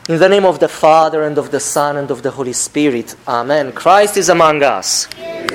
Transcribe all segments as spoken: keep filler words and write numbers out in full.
In the name of the Father, and of the Son, and of the Holy Spirit. Amen. Christ is among us.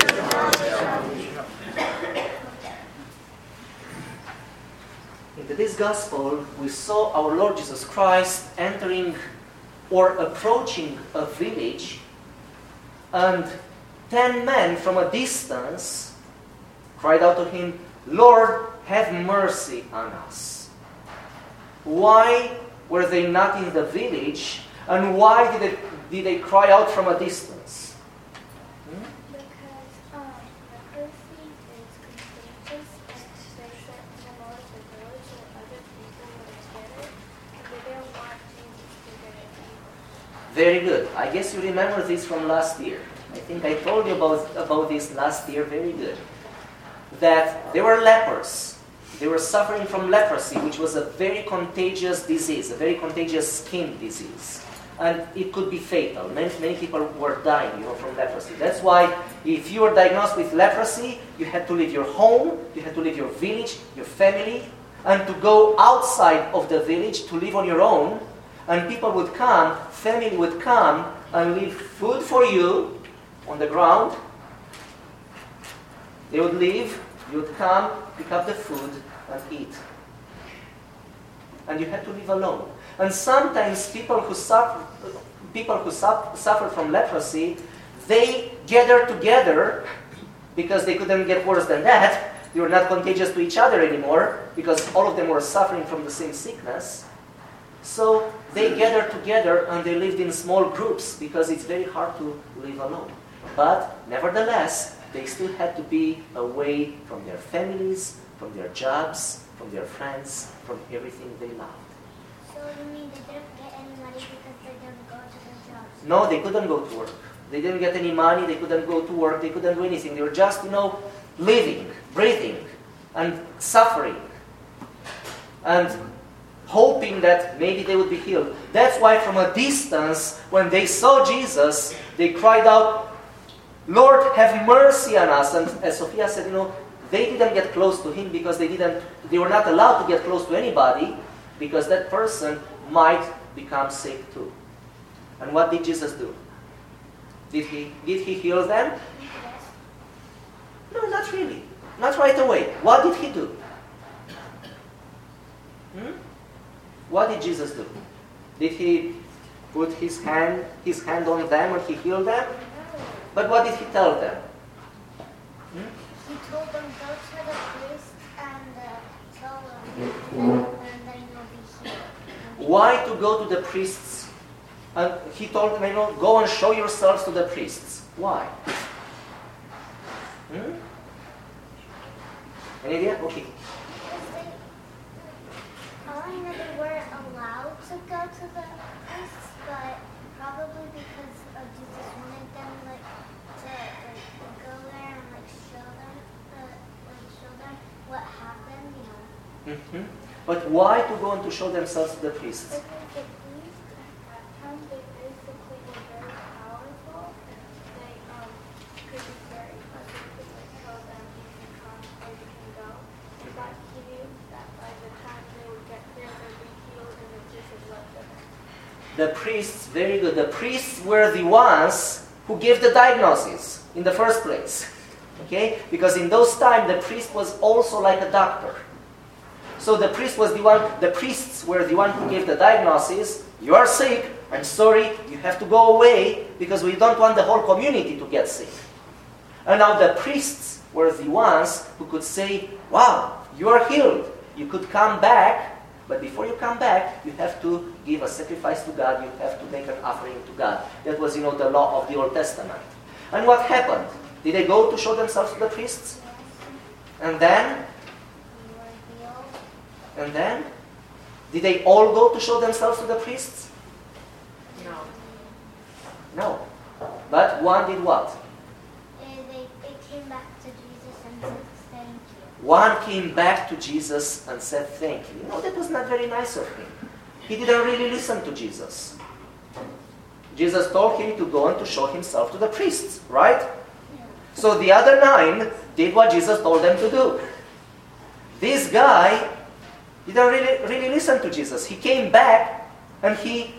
In this gospel, we saw our Lord Jesus Christ entering or approaching a village, and ten men from a distance cried out to him, "Lord, have mercy on us." Why were they not in the village, and why did they, did they cry out from a distance? Hmm? Because um, leprosy is contagious, and they sent them all to the village so other people would get it, and they didn't want Jesus to get it either. Very good. I guess you remember this from last year. I think I told you about, about this last year. Very good. That there were lepers. They were suffering from leprosy, which was a very contagious disease, a very contagious skin disease. And it could be fatal. Many, many people were dying, you know, from leprosy. That's why if you were diagnosed with leprosy, you had to leave your home, you had to leave your village, your family, and to go outside of the village to live on your own. And people would come, family would come and leave food for you on the ground. They would leave, you would come, pick up the food, and eat. And you had to live alone. And sometimes people who suffer, people who suffer, suffer from leprosy, they gather together because they couldn't get worse than that. They were not contagious to each other anymore because all of them were suffering from the same sickness. So they gathered together and they lived in small groups because it's very hard to live alone. But nevertheless, they still had to be away from their families, from their jobs, from their friends, from everything they loved. So you mean they didn't get any money because they didn't go to their jobs? No, they couldn't go to work. They didn't get any money, they couldn't go to work, they couldn't do anything. They were just, you know, living, breathing, and suffering. And hoping that maybe they would be healed. That's why from a distance, when they saw Jesus, they cried out, "Lord, have mercy on us." And as Sophia said, you know, they didn't get close to him because they didn't, they were not allowed to get close to anybody because that person might become sick too. And what did Jesus do? Did he, did he heal them? Yes. No, not really. Not right away. What did he do? Hmm? What did Jesus do? Did he put his hand, his hand on them and he healed them? But what did he tell them? Hmm? He told them, go to the priest and uh, tell them, and then you'll be healed. Why to go to the priests? And he told them, you know, go and show yourselves to the priests. Why? Hmm? Any idea? Okay. Probably know they weren't allowed to go to the priests, but probably because of Jesus wanted them like to like go there and like show them, uh, like show them what happened, you know. Mm-hmm. But why to go and to show themselves to the priests? Because the priests at that time they basically were very powerful. They um could be very like they could like tell them you can come or you can go. But he knew that by the time they would get there they'd be healed and then Jesus let them in. The priests, very good. The priests were the ones who gave the diagnosis in the first place. Okay? Because in those times the priest was also like a doctor. So the priest was the one, the priests were the one who gave the diagnosis. You are sick, I'm sorry, you have to go away because we don't want the whole community to get sick. And now the priests were the ones who could say, wow, you are healed. You could come back, but before you come back, you have to give a sacrifice to God. You have to make an offering to God. That was, you know, the law of the Old Testament. And what happened? Did they go to show themselves to the priests? And then? And then? Did they all go to show themselves to the priests? No. No. But one did what? They, they, they came back to Jesus and said thank you. One came back to Jesus and said thank you. You know, that was not very nice of him. He didn't really listen to Jesus. Jesus told him to go and to show himself to the priests, right? Yeah. So the other nine did what Jesus told them to do. This guy didn't really, really listen to Jesus. He came back and he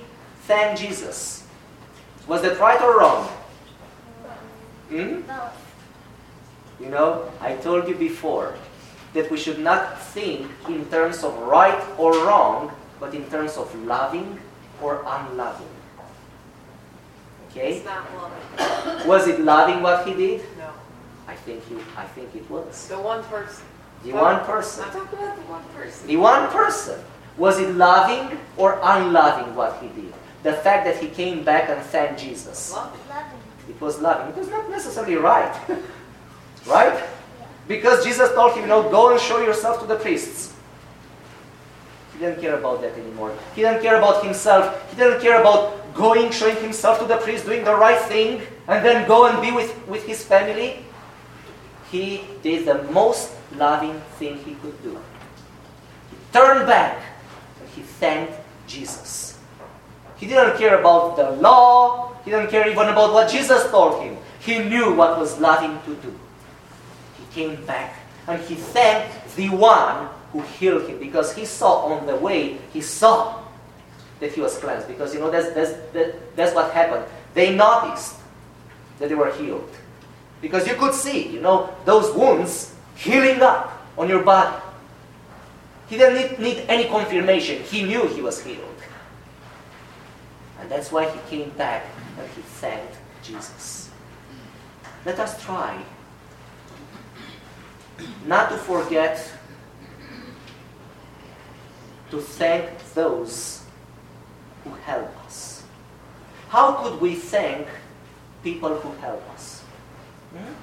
thank Jesus. Was that right or wrong? Hmm? No. You know, I told you before that we should not think in terms of right or wrong, but in terms of loving or unloving. Okay? It's not loving. Was it loving what he did? No. I think he, I think it was. The one person. The one person. I'm talking about the one person. The one person. Was it loving or unloving what he did? The fact that he came back and thanked Jesus. Loving. Loving. It was loving. It was not necessarily right. Right? Because Jesus told him, you know, go and show yourself to the priests. He didn't care about that anymore. He didn't care about himself. He didn't care about going, showing himself to the priest, doing the right thing, and then go and be with, with his family. He did the most loving thing he could do. He turned back and he thanked Jesus. He didn't care about the law. He didn't care even about what Jesus told him. He knew what was loving to do. He came back and he thanked the one who healed him, because he saw on the way, he saw that he was cleansed. Because, you know, that's, that's, that, that's what happened. They noticed that they were healed. Because you could see, you know, those wounds healing up on your body. He didn't need, need any confirmation. He knew he was healed. And that's why he came back and he thanked Jesus. Let us try not to forget to thank those who help us. How could we thank people who help us? Hmm?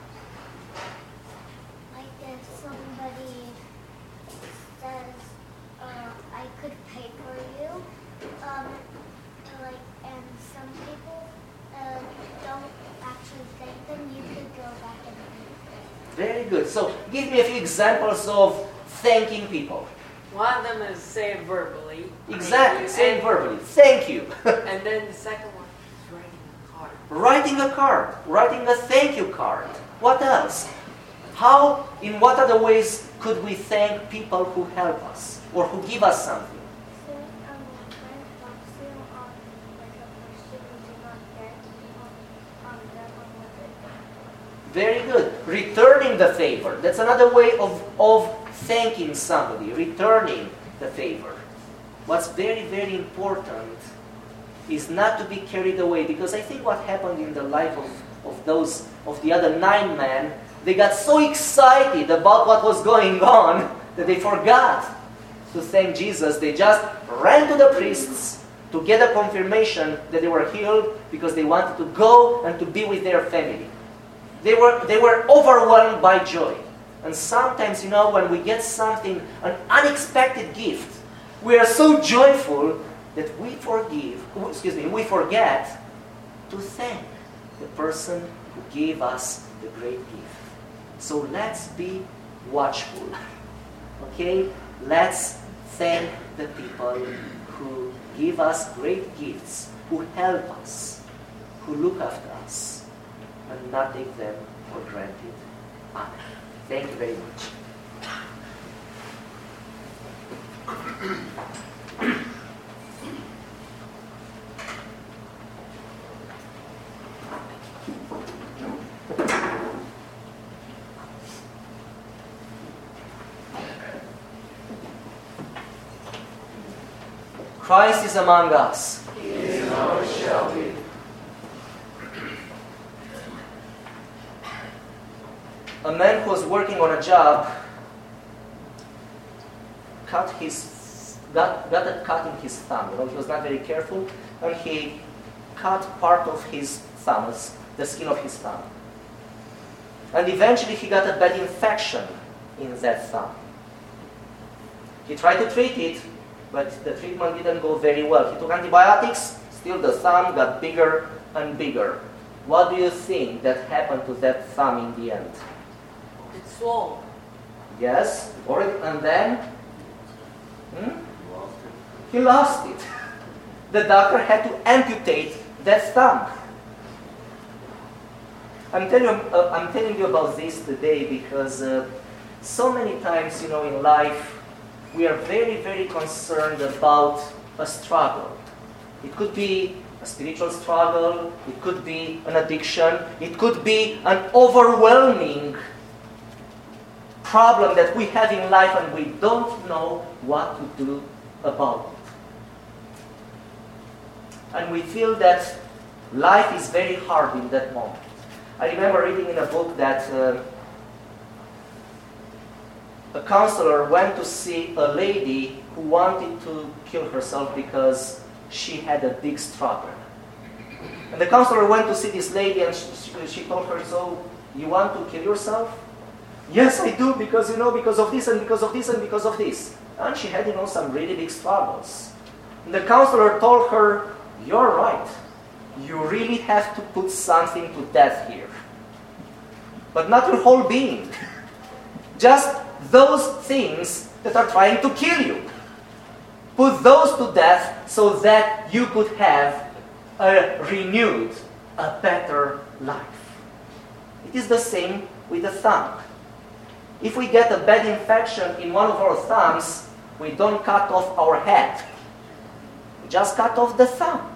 Like if somebody says, uh, I could pay for you, um, like, and some people uh, don't actually thank them, you could go back and pay for them. Very good. So give me a few examples of thanking people. One of them is say it verbally. Exactly, And- say it verbally. Thank you. And then the second one is writing a card. Writing a card, writing a thank you card. What else? How, in what other ways could we thank people who help us or who give us something? So, um, when focusing on like a question we do not get, um, um, that one was it. Very good. Returning the favor. That's another way of, of thanking somebody, returning the favor. What's very, very important is not to be carried away, because I think what happened in the life of, of those, of the other nine men, they got so excited about what was going on that they forgot to thank Jesus. They just ran to the priests to get a confirmation that they were healed, because they wanted to go and to be with their family. They were, they were overwhelmed by joy. And sometimes, you know, when we get something, an unexpected gift, we are so joyful that we forgive, excuse me, we forget to thank the person who gave us the great gift. So let's be watchful. Okay? Let's thank the people who give us great gifts, who help us, who look after us, and not take them for granted. Amen. Thank you very much. Christ is among us. He is and always shall be. A man who was working on a job cut his got, got a cut in his thumb. You know, he was not very careful, and he cut part of his thumb, the skin of his thumb. And eventually he got a bad infection in that thumb. He tried to treat it, but the treatment didn't go very well. He took antibiotics, still the thumb got bigger and bigger. What do you think that happened to that thumb in the end? It's swollen. Yes, or and then hmm? he lost it. The doctor had to amputate that thumb. I'm telling you, uh, I'm telling you about this today because uh, so many times, you know, in life, we are very, very concerned about a struggle. It could be a spiritual struggle. It could be an addiction. It could be an overwhelming problem that we have in life and we don't know what to do about it. And we feel that life is very hard in that moment. I remember reading in a book that uh, a counselor went to see a lady who wanted to kill herself because she had a big struggle. And the counselor went to see this lady and she, she told her, so you want to kill yourself? Yes, I do, because, you know, because of this and because of this and because of this. And she had, you know, some really big struggles. And the counselor told her, you're right. You really have to put something to death here. But not your whole being. Just those things that are trying to kill you. Put those to death so that you could have a renewed, a better life. It is the same with the thumb. If we get a bad infection in one of our thumbs, we don't cut off our head. We just cut off the thumb.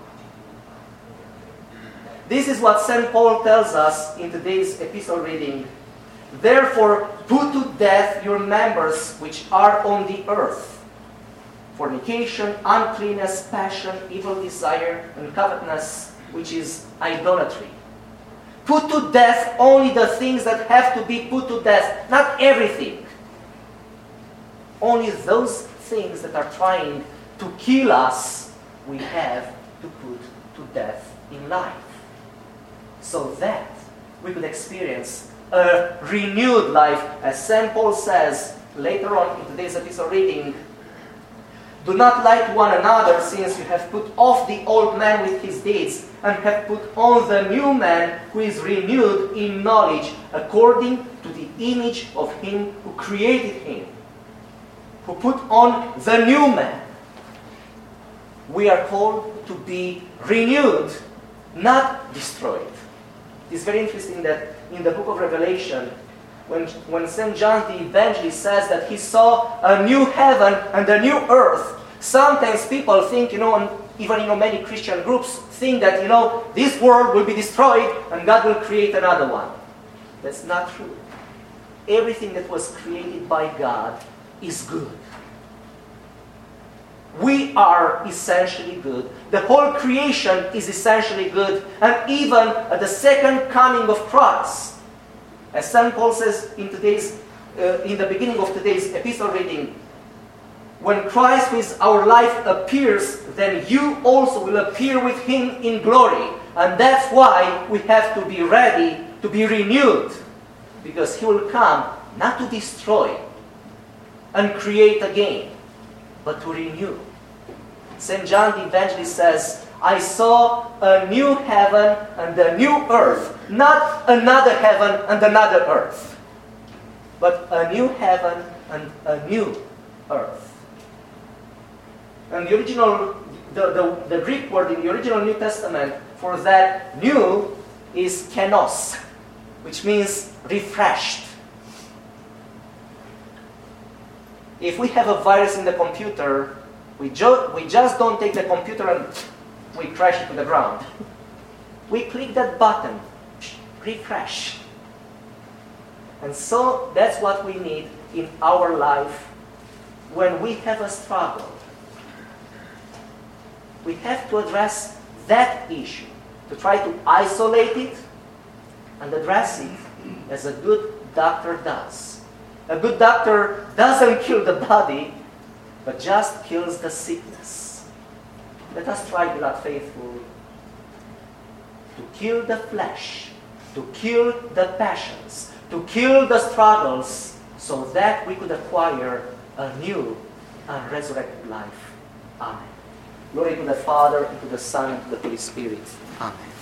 This is what Saint Paul tells us in today's epistle reading. Therefore, put to death your members which are on the earth. Fornication, uncleanness, passion, evil desire, and covetousness, which is idolatry. Put to death only the things that have to be put to death, not everything. Only those things that are trying to kill us, we have to put to death in life. So that we could experience a renewed life, as Saint Paul says later on in today's epistle reading. Do not lie to one another, since you have put off the old man with his deeds, and have put on the new man, who is renewed in knowledge, according to the image of him who created him. Who put on the new man. We are called to be renewed, not destroyed. It is very interesting that in the book of Revelation, When, when Saint John the Evangelist says that he saw a new heaven and a new earth, sometimes people think, you know, and even, you know, many Christian groups think that, you know, this world will be destroyed and God will create another one. That's not true. Everything that was created by God is good. We are essentially good. The whole creation is essentially good. And even at the second coming of Christ, as Saint Paul says in today's, uh, in the beginning of today's epistle reading, when Christ, who is our life, appears, then you also will appear with him in glory. And that's why we have to be ready to be renewed. Because he will come not to destroy and create again, but to renew. Saint John the Evangelist says, I saw a new heaven and a new earth, not another heaven and another earth, but a new heaven and a new earth. And the original, the, the, the Greek word in the original New Testament for that new is kenos, which means refreshed. If we have a virus in the computer, we, jo- we just don't take the computer and we crash it to the ground. We click that button, refresh. And so that's what we need in our life when we have a struggle. We have to address that issue, to try to isolate it and address it as a good doctor does. A good doctor doesn't kill the body, but just kills the sickness. Let us try, beloved faithful, to kill the flesh, to kill the passions, to kill the struggles, so that we could acquire a new and resurrected life. Amen. Glory to the Father, and to the Son, and to the Holy Spirit. Amen.